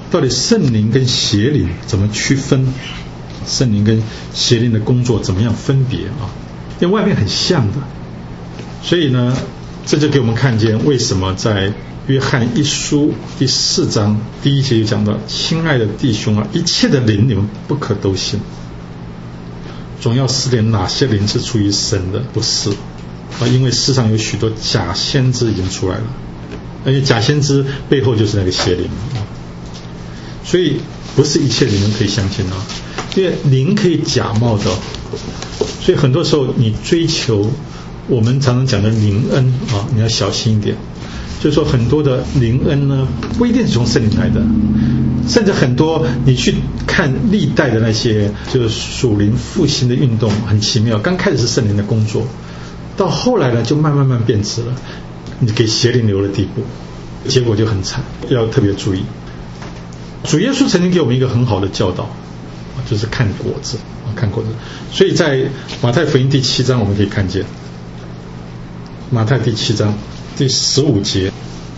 到底圣灵跟邪灵怎么区分？圣灵跟邪灵的工作怎么样分别啊？因为外面很像的，所以呢，这就给我们看见为什么在约翰一书第4章第1节就讲到：亲爱的弟兄啊，一切的灵你们不可都信，总要试炼哪些灵是出于神的，不是啊，因为世上有许多假先知已经出来了，而且假先知背后就是那个邪灵啊，所以不是一切灵可以相信啊，因为灵可以假冒的，所以很多时候你追求我们常常讲的灵恩啊，你要小心一点。就是说很多的灵恩呢，不一定是从圣灵来的，甚至很多你去看历代的那些就是属灵复兴的运动，很奇妙。刚开始是圣灵的工作，到后来呢就慢慢变质了，你给邪灵留了地步，结果就很惨，要特别注意。主耶稣曾经给我们一个很好的教导，就是看果子，看果子。所以在马太福音第7章我们可以看见，马太第7章第15节，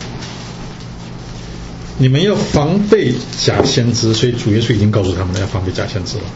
你们要防备假先知，所以主耶稣已经告诉他们了，要防备假先知了。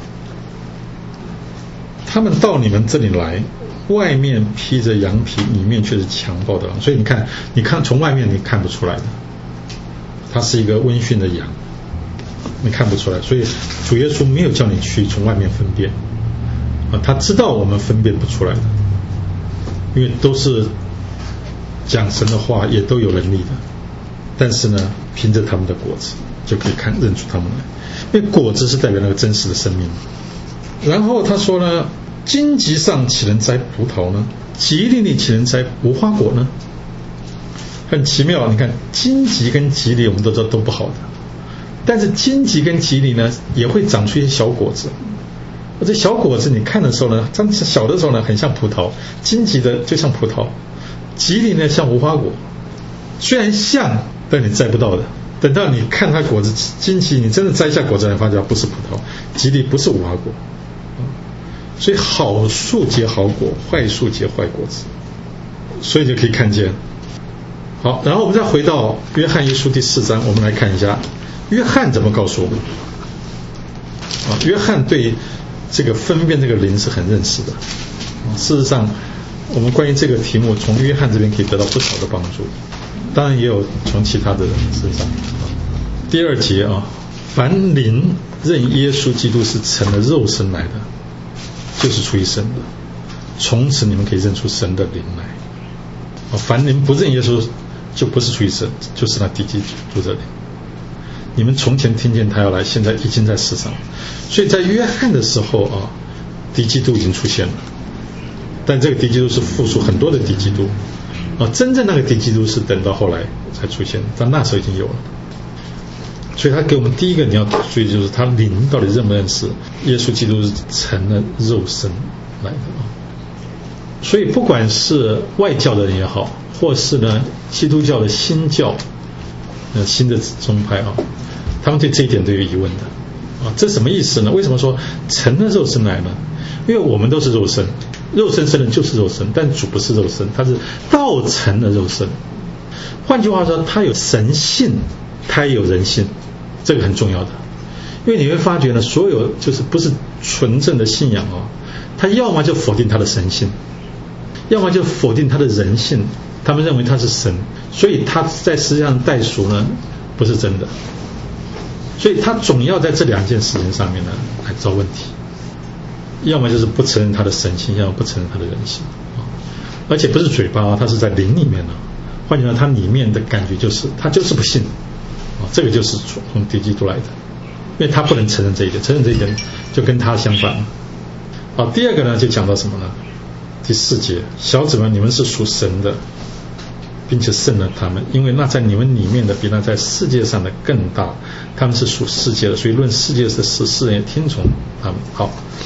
他们到你们这里来，外面披着羊皮，里面却是强暴的狼。所以你看从外面你看不出来的，他是一个温驯的羊，你看不出来。所以主耶稣没有叫你去从外面分辨他知道我们分辨不出来的，因为都是讲神的话，也都有能力的，但是呢，凭着他们的果子就可以认出他们来，因为果子是代表那个真实的生命。然后他说呢，荆棘上岂能摘葡萄呢？棘藜里岂能摘无花果呢？很奇妙，你看荆棘跟棘藜我们都知道都不好的，但是荆棘跟棘藜呢也会长出一些小果子，而这小果子你看的时候呢，小的时候呢很像葡萄，荆棘的就像葡萄，棘藜呢像无花果，虽然像，但你摘不到的。等到你看它果子，荆棘你真的摘下果子来，发觉不是葡萄，棘藜不是无花果。所以好树结好果，坏树结坏果子，所以就可以看见。好，然后我们再回到约翰一书第4章，我们来看一下约翰怎么告诉我们。约翰对这个分辨这个灵是很认识的。事实上我们关于这个题目从约翰这边可以得到不少的帮助，当然也有从其他的人身上。第2节凡灵认耶稣基督是成了肉身来的，就是出于神的，从此你们可以认出神的灵来。凡灵不认耶稣，就不是出于神，就是那敌基督的灵。你们从前听见他要来，现在已经在世上。所以在约翰的时候敌基督已经出现了，但这个敌基督是复数很多的敌基督真正那个敌基督是等到后来才出现，但那时候已经有了。所以他给我们第一个你要注意，就是他灵到底认不认识耶稣基督是成了肉身来的所以不管是外教的人也好，或是呢基督教的新教新的宗派他们对这一点都有疑问的这什么意思呢？为什么说成了肉身来呢？因为我们都是肉身，肉身生的就是肉身，但主不是肉身，他是道成了肉身。换句话说，他有神性，他也有人性，这个很重要的。因为你会发觉呢，所有就是不是纯正的信仰他要么就否定他的神性，要么就否定他的人性，他们认为他是神，所以他在实际上代赎呢不是真的，所以他总要在这2件事情上面呢来找问题，要么就是不承认他的神性，要么不承认他的人性而且不是嘴巴他是在灵里面换句话说，他里面的感觉就是他就是不信这个就是从敌基督来的，因为他不能承认这一点，承认这一点就跟他相反第2个呢就讲到什么呢？第4节，小子们，你们是属神的，并且胜了他们，因为那在你们里面的比那在世界上的更大，他们是属世界的，所以论世界的事，世人也听从他们。好，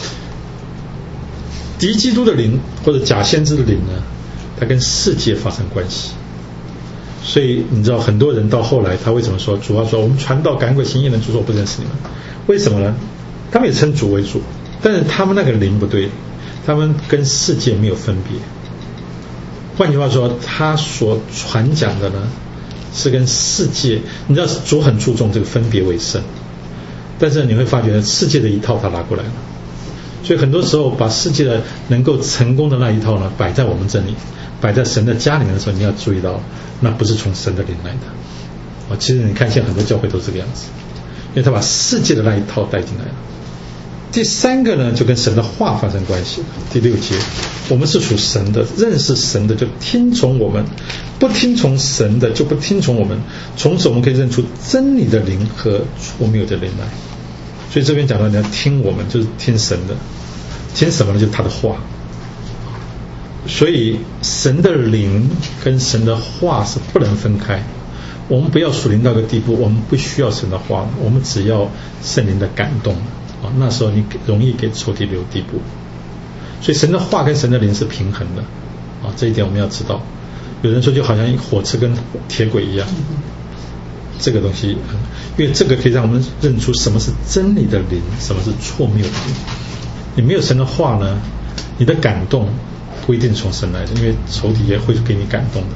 敌基督的灵或者假先知的灵呢，它跟世界发生关系。所以你知道很多人到后来他为什么说主说我们传道赶鬼行异能，主说我不认识你们，为什么呢？他们也称主为主，但是他们那个灵不对，他们跟世界没有分别。换句话说，他所传讲的呢是跟世界，你知道主很注重这个分别为圣，但是你会发觉世界的一套他拿过来了，所以很多时候把世界的能够成功的那一套呢摆在我们这里，摆在神的家里面的时候，你要注意到那不是从神的灵来的。其实你看现在很多教会都是这个样子，因为他把世界的那一套带进来了。第三个呢就跟神的话发生关系了。第6节，我们是属神的，认识神的就听从我们，不听从神的就不听从我们。从此我们可以认出真理的灵和错谬的灵来。所以这边讲到你要听我们，就是听神的。听什么呢？就是他的话。所以神的灵跟神的话是不能分开。我们不要属灵到一个地步，我们不需要神的话，我们只要圣灵的感动，那时候你容易给仇敌留地步。所以神的话跟神的灵是平衡的，这一点我们要知道。有人说就好像火车跟铁轨一样，这个东西，因为这个可以让我们认出什么是真理的灵，什么是错谬的灵。你没有神的话呢，你的感动不一定从神来的，因为仇敌也会给你感动的。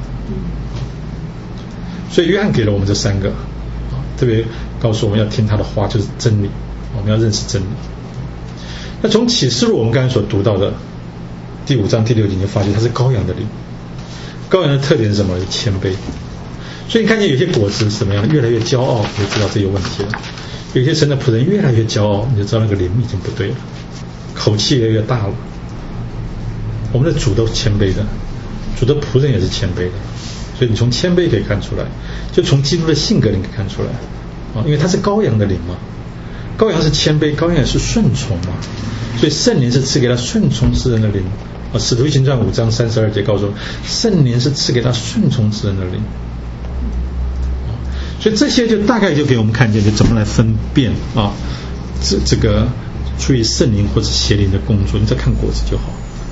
所以约翰给了我们这3个，特别告诉我们要听他的话，就是真理，我们要认识真理。那从启示录我们刚才所读到的第5章第6节，你就发觉它是羔羊的灵。羔羊的特点是什么？谦卑。所以你看见有些果子是什么样的，越来越骄傲，你就知道这有问题了。有些神的仆人越来越骄傲，你就知道那个灵已经不对了，口气越来越大了。我们的主都是谦卑的，主的仆人也是谦卑的。所以你从谦卑可以看出来，就从基督的性格你可以看出来，因为他是羔羊的灵嘛，羔羊是谦卑，羔羊也是顺从嘛，所以圣灵是赐给他顺从之人的灵。使徒行传5章32节告诉我，圣灵是赐给他顺从之人的灵。所以这些就大概就给我们看见，就怎么来分辨这个出于圣灵或者邪灵的工作。你再看果子就好，